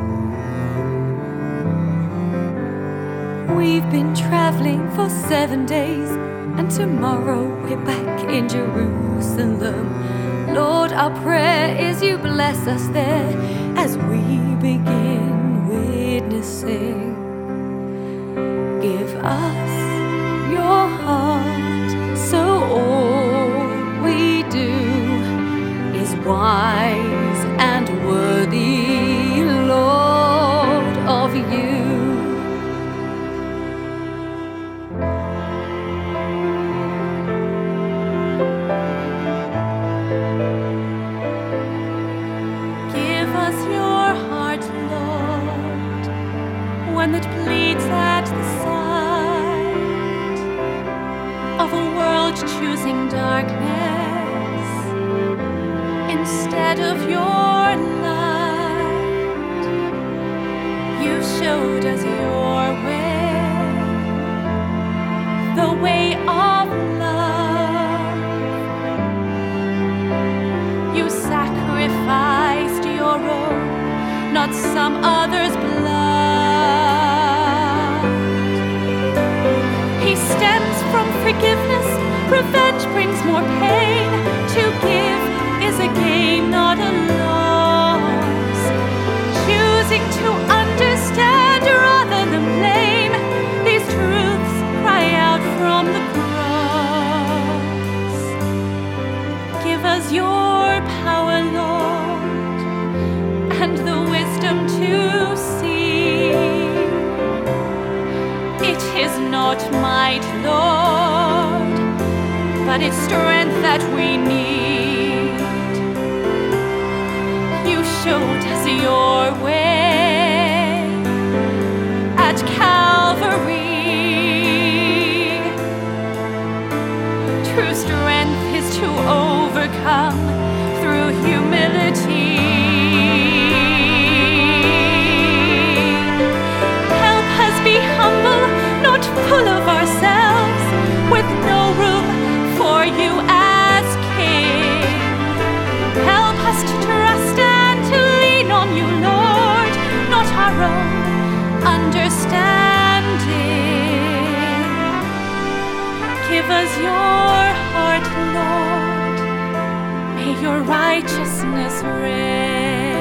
We've been traveling for 7 days, and tomorrow we're back in Jerusalem. Lord, our prayer is you bless us there as we begin witnessing. Give us your heart, so all we do is wise and worthy, Lord, of you. Give us your heart, Lord, one that bleeds at the sight of a world choosing darkness instead of your light. You showed us your way, the way of love. You sacrificed your own, not some other's blood. He stems from forgiveness, revenge brings more pain. To give is a gain, not a loss. Choosing to understand rather than blame, these truths cry out from the cross. Give us your power, Lord, and the wisdom to see. It is not might, Lord, but it's strength that we need. You showed us your way at Calvary. True strength is to overcome through humility. Help us be humble, not full of ourselves, with no room for you as King. Help us to trust and to lean on you, Lord, not our own understanding. Give us your heart, Lord, may your righteousness reign.